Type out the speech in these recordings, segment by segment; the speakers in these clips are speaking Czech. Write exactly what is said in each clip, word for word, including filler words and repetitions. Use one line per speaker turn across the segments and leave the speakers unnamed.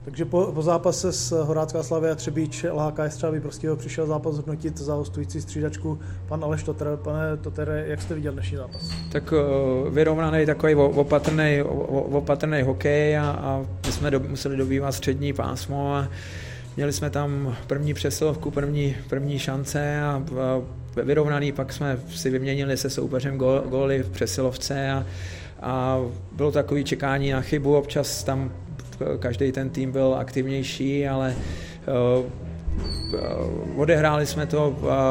Takže po, po zápase s Horácká Slavia Třebíč L H K S třeba Prostého přišel zápas hodnotit za hostující střídačku pan Aleš Toter. Pane Totere, jak jste viděl dnešní zápas?
Tak uh, vyrovnaný takový opatrný, opatrný hokej a, a my jsme do, museli dobývat střední pásmo a měli jsme tam první přesilovku, první, první šance a, a vyrovnaný, pak jsme si vyměnili se soupeřem gól, góly v přesilovce a, a bylo takové čekání na chybu, občas tam každý ten tým byl aktivnější, ale uh, uh, odehráli jsme to,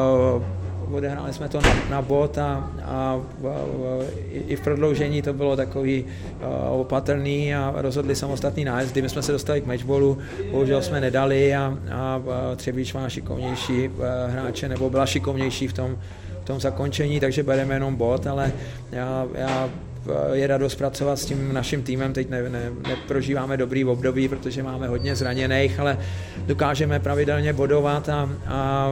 uh, odehráli jsme to na, na bod a, a uh, i, i v prodloužení to bylo takový uh, opatrný a rozhodli samostatný nájezdy. My jsme se dostali k matchballu, bohužel jsme nedali a, a uh, Třebíč má šikovnější uh, hráče, nebo byla šikovnější v tom, v tom zakončení, takže bereme jenom bod, ale já, já je radost pracovat s tím naším týmem, teď ne, ne, neprožíváme dobrý období, protože máme hodně zraněných, ale dokážeme pravidelně bodovat a, a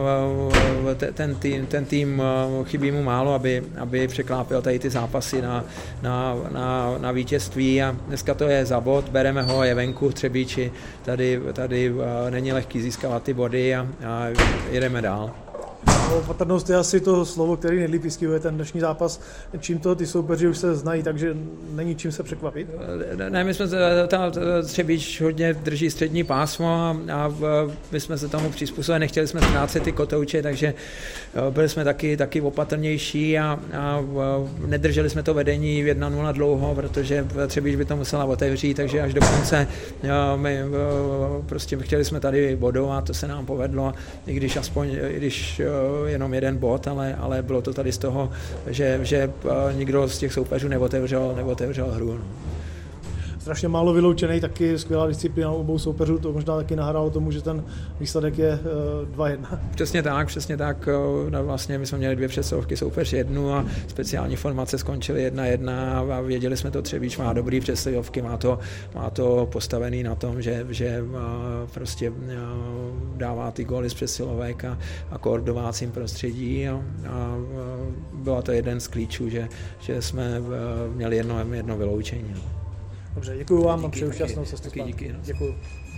ten, tým, ten tým chybí mu málo, aby, aby překlápil tady ty zápasy na, na, na, na vítězství a dneska to je za bod, bereme ho, je venku v Třebíči, tady, tady není lehký získávat ty body a, a jedeme dál.
Opatrnost je asi to slovo, který nejlíp vystihuje ten dnešní zápas. Čím to ty soupeři už se znají, takže není čím se překvapit?
Ne, my jsme ta Třebíč hodně drží střední pásmo a, a my jsme se tomu přizpůsobili, nechtěli jsme ztrácet ty kotouče, takže byli jsme taky, taky opatrnější a, a nedrželi jsme to vedení jedna nula dlouho, protože Třebíč by to musela otevřít, takže až do konce my prostě chtěli jsme tady bodovat, to se nám povedlo, i když aspoň, i když jenom jeden bod, ale, ale bylo to tady z toho, že, že nikdo z těch soupeřů neotevřel, neotevřel hru. No.
Strašně málo vyloučený, taky skvělá disciplína obou soupeřů, to možná taky nahrálo tomu, že ten výsledek je dva jedna.
Přesně tak, přesně tak. No vlastně my jsme měli dvě přesilovky, soupeř jednu a speciální formace skončily jedna jedna a věděli jsme to, Třebíč má dobrý přesilovky, má to, má to postavený na tom, že, že prostě dává ty góly z přesilovek a, a koordovácím prostředí a, a byla to jeden z klíčů, že, že jsme měli jedno, jedno vyloučení.
Dobře, děkuji vám a přeju šťastnou cestu.
Díky.
Děkuji.